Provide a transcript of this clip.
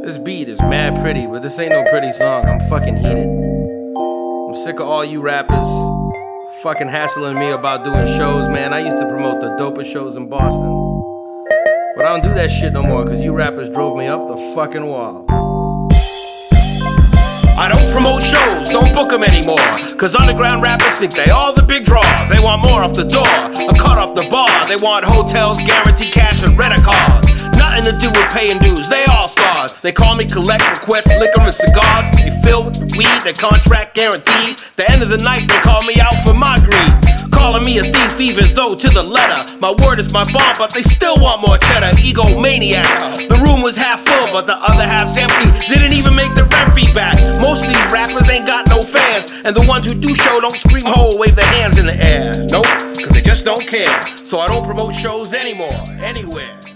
This beat is mad pretty, but this ain't no pretty song. I'm fucking heated. I'm sick of all you rappers fucking hassling me about doing shows, man. I used to promote the dopest shows in Boston. But I don't do that shit no more, cause you rappers drove me up the fucking wall. I don't promote shows, don't book them anymore, cause underground rappers think they all the big draw. They want more off the door, a cut off the bar. They want hotels, guaranteed cash, and rent a cars. Nothing to do with paying dues, they all stars. They call me collect, request liquor and cigars. They fill with weed, they contract guarantees. The end of the night, they call me out for my greed. Calling me a thief even though to the letter. My word is my bond, but they still want more cheddar. Egomaniacs. The room was half full, but the other half's empty. Didn't even make the rent fee back. Most of these rappers ain't got no fans, and the ones who do show don't scream ho, wave their hands in the air. Nope, cause they just don't care. So I don't promote shows anymore, anywhere.